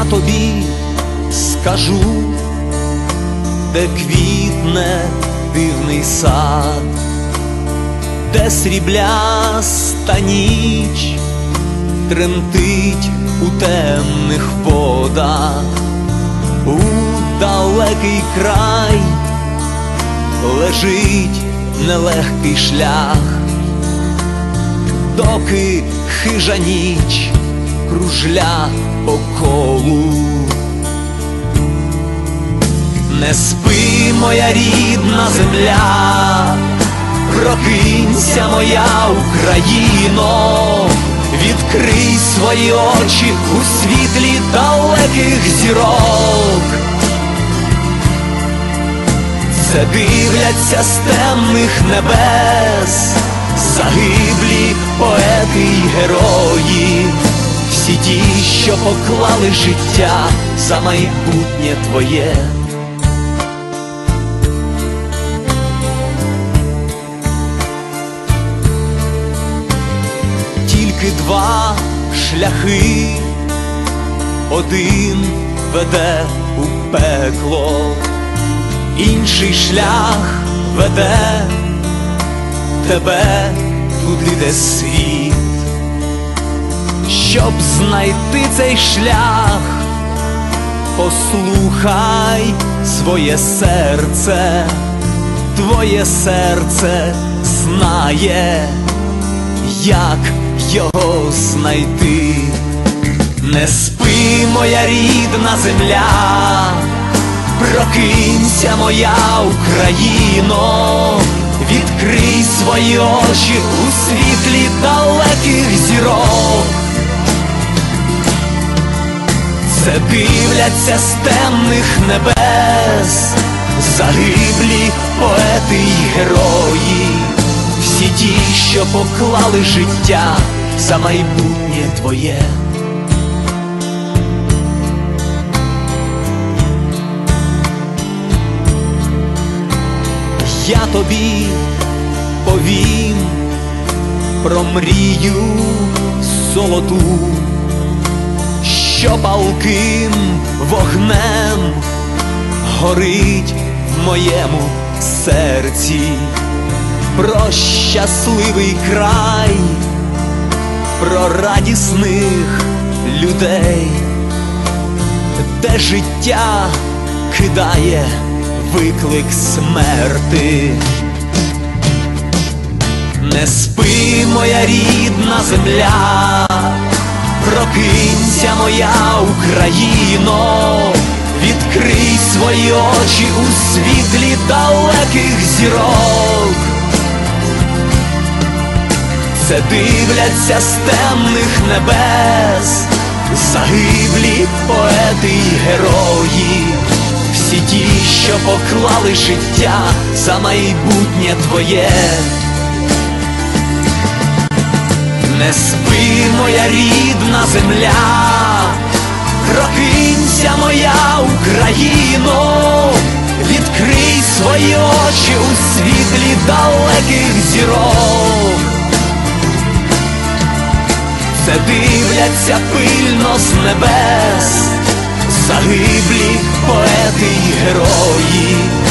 Я тобі скажу, де квітне дивний сад, де срібляста ніч тремтить у темних водах, у далекий край лежить нелегкий шлях, доки хижа ніч кружля по колу. Не спи, моя рідна земля, прокинься, моя Україно, відкрий свої очі у світлі далеких зірок. Це дивляться з темних небес загиблі поети й герої, всі ті, що поклали життя за майбутнє твоє. Тільки два шляхи, один веде у пекло, інший шлях веде тебе туди, де світ. Щоб знайти цей шлях, послухай своє серце, твоє серце знає, як його знайти. Не спи, моя рідна земля, прокинься, моя Україно, відкрий свої очі у світлі далеких зірок. Це дивляться з темних небес загиблі поети й герої, всі ті, що поклали життя за майбутнє твоє. Я тобі повім про мрію золоту, що палким вогнем горить в моєму серці, про щасливий край, про радісних людей, де життя кидає виклик смерти. Не спи, моя рідна земля, прокинься, моя Україно, відкрий свої очі у світлі далеких зірок. Це дивляться з темних небес загиблі поети й герої, всі ті, що поклали життя за майбутнє твоє. Не спи, моя рідна земля, прокинься, моя Україно, відкрий свої очі у світлі далеких зірок. Це дивляться пильно з небес загиблі поети й герої,